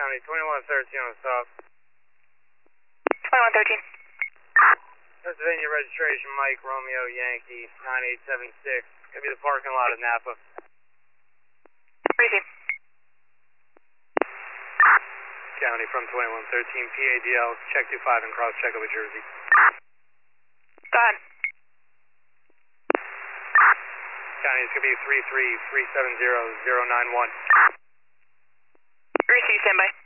County, 2113 on the stop. 2113. Pennsylvania registration, Mike Romeo Yankee, 9876. Gonna be the parking lot of Napa. Receive. County from 2113, PADL, check 25 and cross check over Jersey. Go ahead. County, it's gonna be 3337091. Receive, standby.